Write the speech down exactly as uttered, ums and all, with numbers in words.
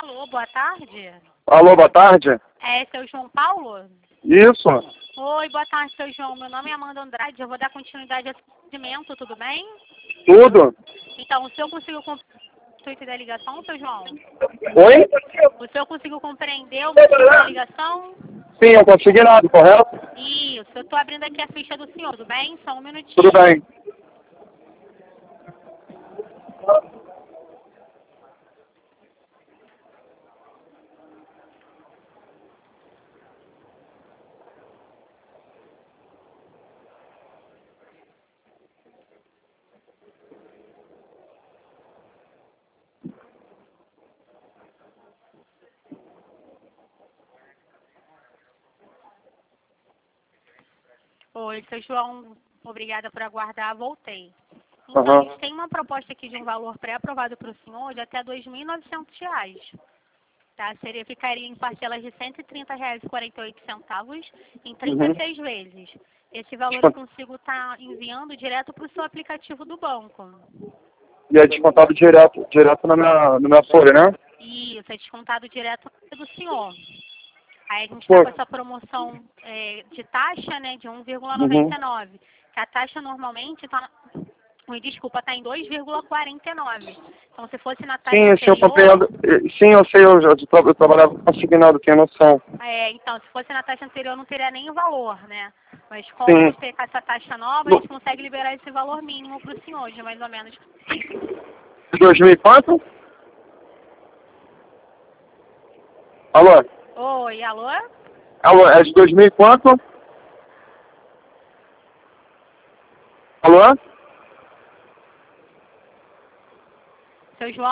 Alô, boa tarde. Alô, boa tarde. É seu João Paulo? Isso. Oi, boa tarde, seu João. Meu nome é Amanda Andrade. Eu vou dar continuidade ao atendimento, tudo bem? Tudo. Então, o senhor conseguiu compreender o intuito da ligação, seu João? Oi? O senhor conseguiu compreender o motivo da ligação? Sim, eu consegui nada, correto? Isso, eu estou abrindo aqui a ficha do senhor, tudo bem? Só um minutinho. Tudo bem. Oi, seu João, obrigada por aguardar, voltei. Então, Uhum. a gente tem uma proposta aqui de um valor pré-aprovado para o senhor de até dois mil e novecentos reais. Tá? Seria, ficaria em parcelas de cento e trinta reais e quarenta e oito centavos em trinta e seis vezes. Esse valor eu consigo estar enviando direto para o seu aplicativo do banco. E é descontado direto, direto na minha, na minha folha, né? Isso, é descontado direto do senhor. Aí a gente Pô. está com essa promoção é, de taxa, né, de um vírgula noventa e nove. Uhum. Que a taxa normalmente está... Desculpa, está em dois vírgula quarenta e nove. Então, se fosse na taxa Sim, sim, eu anterior... compreendo. Sim, eu sei, eu, já, eu, eu trabalhava consignado, tenho noção. É, então, se fosse na taxa anterior, não teria nem o valor, né? Mas como Sim. a gente tem com essa taxa nova, a gente consegue liberar esse valor mínimo para o senhor, de mais ou menos... dois mil e quanto? Alô? Oi, alô? Alô, é de dois mil e quanto? Alô? Seu João?